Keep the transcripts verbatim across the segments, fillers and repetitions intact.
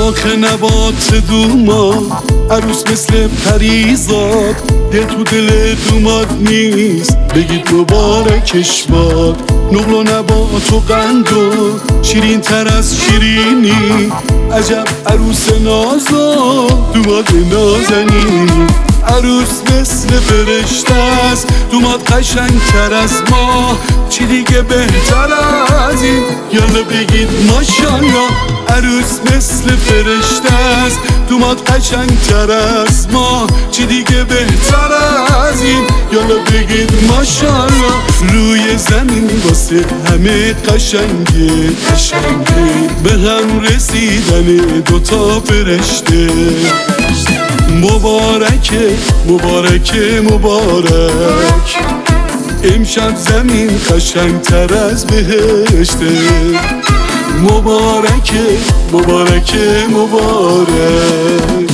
شاخ نبات دوما عروس مثل پریزاد، دل تو دل دوماد نیست بگید مبارکش باد. نقل و نبات و قند و شیرین تر از شیرینی، عجب عروس نازا دوماد نازنین. عروس مثل فرشته است، دوماد قشنگ تر از ما، چی دیگه بهتر از این؟ یالا بگید ماشالله. عروس مثل فرشته است، دوماد قشنگ تر از ما، چی دیگه بهتر از این؟ یالا بگید ماشالله. روی زمین واسه همه قشنگه قشنگه، به هم رسیدن دوتا فرشته. مبارکه مبارکه مبارک، امشب زمین قشنگ تر از بهشته. مبارکه مبارکه مبارک.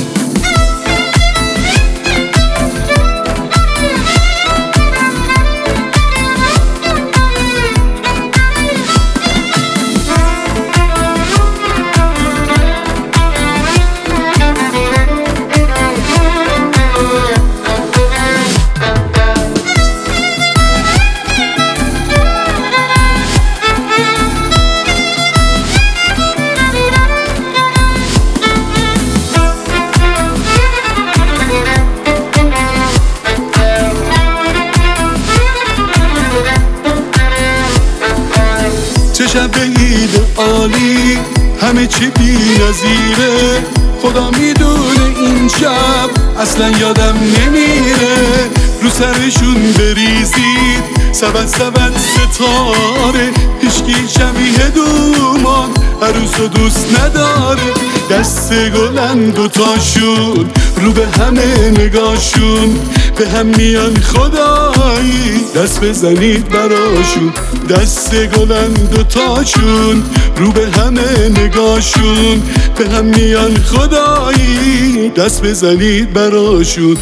چه شب عید عالی، همه چی بی نظیره. خدا میدونه این شب اصلا یادم نمیره. رو سرشون بریزید سبد سبد ستاره، هیچکی شبیه دومان عروسو دوست نداره. دست گلن دوتاشون، رو به همه نگاشون، به هم میان خدایی دست بزنید براشون. دست گلن دوتاشون، رو به همه نگاشون، به هم میان خدایی دست بزنید براشون.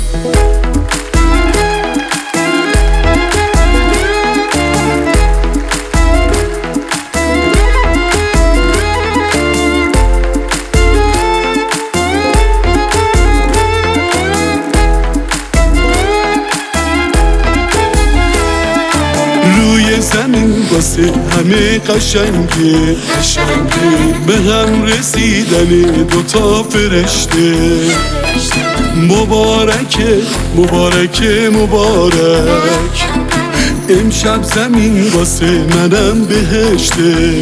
روی زمین واسه همه قشنگه قشنگه، به هم رسیدن دوتا فرشته. مبارکه مبارکه مبارک، امشب زمین واسه منم بهشته.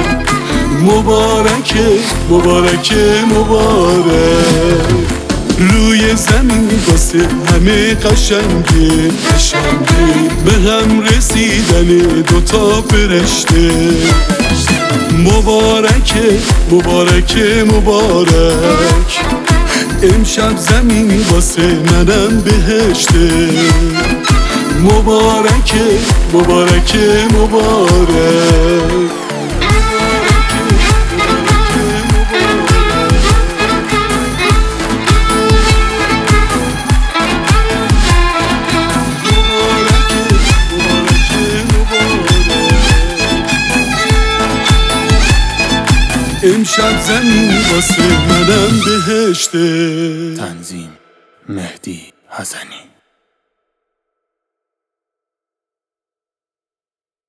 مبارکه مبارکه مبارک. روی زمین واسه همه قشنگه قشنگه، به هم رسیدن دوتا فرشته. مبارکه مبارکه مبارک، امشب زمین واسه منم بهشته. مبارکه مبارکه مبارک. امشب زمین واسه منم بهشته. تنظیم مهدی حسنی.